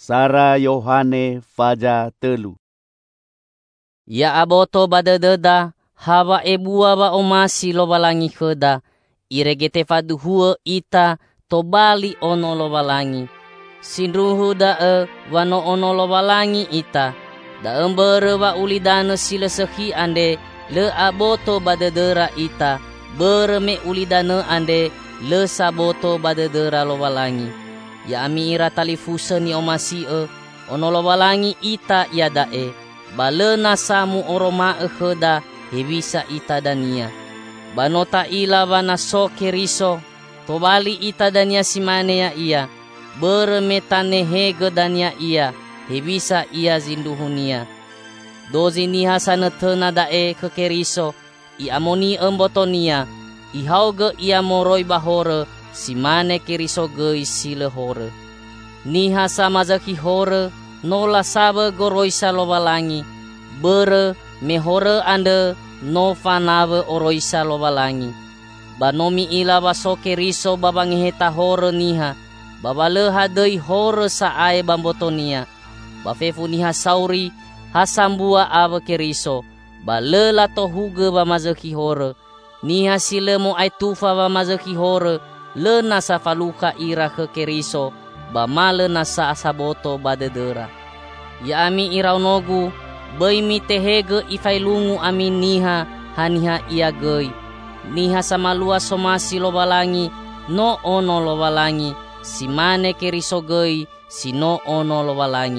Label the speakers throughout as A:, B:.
A: Sara Yohane faja telu.
B: Ya aboto badadeda hawa ebua ba omasi lobalangi heda. Iregete fadu hua ita tobali ono lobalangi. Sindruhu da wano ono lobalangi ita. Da embere wa ulidana sila sehi ande le aboto badadera ita. Bereme ulidana ande le saboto badadera lobalangi. Ya ami ira talifusa ni omasi ono lobalangi ita ya dae. Bale nasamu oroma heda hebisa ita dania. Banota ila wana so keriso. Tobali ita dania simane ya ia. Bermetane hege dania ia. Hebisa ia zinduhunia. Dozi ni hasana tena dae ke keriso. I amoni embotonia. I hauge ia moroi bahore. Simane keriso gei sile hore. Ni hasa mazaki hore. Nola sabe goroisa lobalangi. Bere me hore ande. No fanave oroisa lobalangi. Banomi ila baso keriso babangi heta hore niha. Babale hadei hore saae bambotonia. Bafefu niha sauri hasambua ave keriso. Balela tohuge bamazaki hore. Niha silemo aitufa bamazaki hore. Le nasa faluka ira ke keriso. Bamale nasa asaboto badedera. Ya ami iraunogu. Bai mi tehege ifailungu ami niha haniha ia gei. Niha samalua somasi lobalangi. No ono lobalangi. Simane keriso gei. Si no ono lobalangi.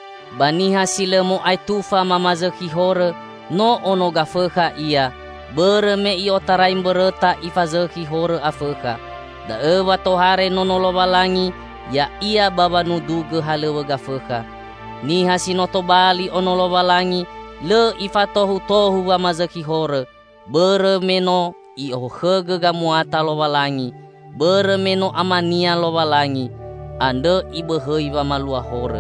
B: Baniha silemo aitufa mamazaki hore. No ono gafeha ia. Bereme i otaraim bereta ifazaki hore afeha. Da ewa tohare nono lobalangi. Ya ia baba nuduge halewe gafeha. Niha sinoto bali ono lobalangi. Le ifatohu tohu wa mazaki hore. Beremeno i ohege gamuata lobalangi. Beremeno amania lobalangi. Ande ibehei wa malua hore.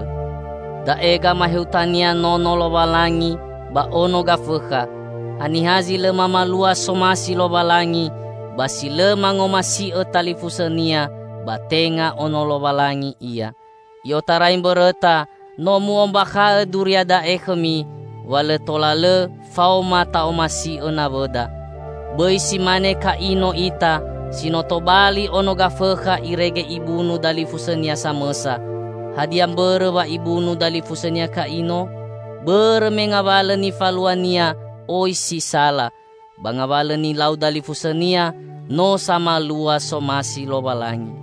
B: Da ega mahutania nono lobalangi. Ba ono gafeha. Hanihazi le mamalua somasi lobalangi. Basi le mangomasi etalifusania. Batenga ono lobalangi ia. Iotaraim bereta. No muombaka duriada ekemi. Wale tolale fauma taomasi enavoda. Bai simane ka ino ita. Sinotobali ono gafeha irege ibunu dali fusenia samesa. Hadiam bere wa ibunu dali fusenia ka ino. Bere mengawale ni faluania oi si sala. Bangawale ni lau dali fusenia. No sama lua somasi lobalangi.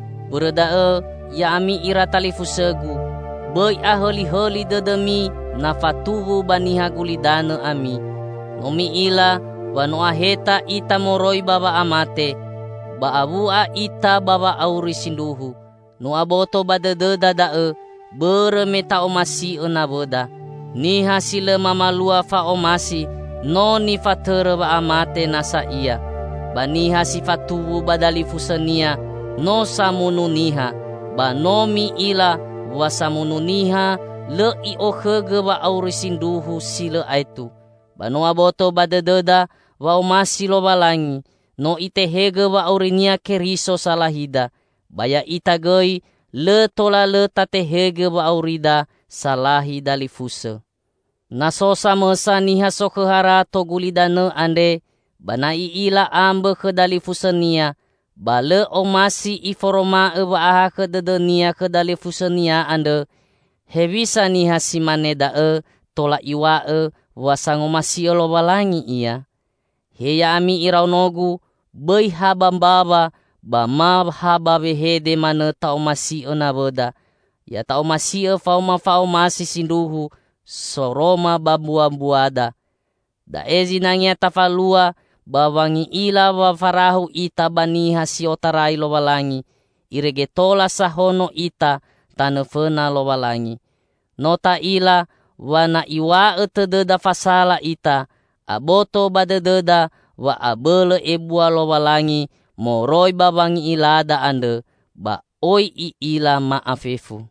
B: Bereda ya ami ira tali fusegu. Bai aholi-holi dedemi na fatuvu baniha gulidane ami. Nomi ila wano aheta ita moroi baba amate. Ba abua ita baba auri sinduhu. No aboto badededa dae. Bere meta omasi enaboda. Niha sile mamalua fa omasi. No ni fatere ba amate nasa ia. Baniha si fatuvu badali fusenia. No samunu niha. Ba nomi ila wasamununiha le i ohege wa aurisinduhu sile aitu. Bano aboto badededa wa omasi lobalangi. No itehege wa aurinia keriso salahida. Baya itagei le tola le tatehege wa aurida salahida lifuse. Nasosa mesa niha sokehara to gulidane ande. Banai ila ambe ke dalifusenia. Bale omasi iforoma ewa aha ke dedenia ke dali fusenia ande. Hevisa ni hasimane dae tola iwa wasangomasi lobalangi ia. Heya ami iraunogu bai habambaba bama haba behede mane taomasi enaboda. Ya taomasi fauma faumasi sinduhu soroma babuambuada. Da ezi nangia tafalua. Bawangi ila wa farahu ita baniha siotarai lobalangi. Irege tola sahono ita tanefena lobalangi. Nota ila wana iwa etededa fasala ita. Aboto badededa wa abele ebua lobalangi. Moroi bawangi ilada ande. Ba oi i ila maafefu.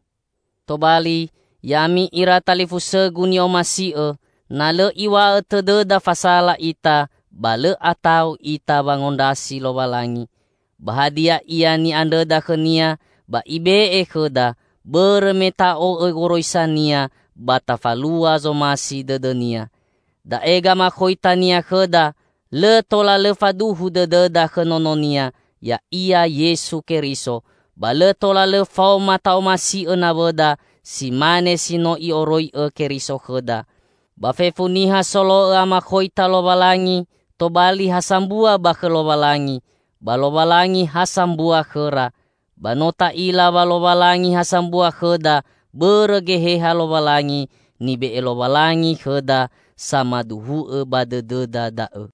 B: Tobali yami ira talifuse gunyo masio. Nale iwa etededa fasala ita. Bale atau ita bangondasi lobalangi. Bahadia ia ni ande da kenia. Ba ibe ekeda. beremeta o egoroisania bata falua zo masi dedenia. Da ega makoitania heda le tola le faduhu dededa henononia ya ia Yesu Keriso. Ba le tola le fau mata o masi enabeda si mane sino i oroi Keriso heda. Ba fefuniha solo makoita lobalangi to bali hasambua ba ke lobalangi. Ba lobalangi hasambua hera. Ba nota ila ba lobalangi hasambua heda beregeheha lobalangi ni be lobalangi heda sama duhu ba dededa dae.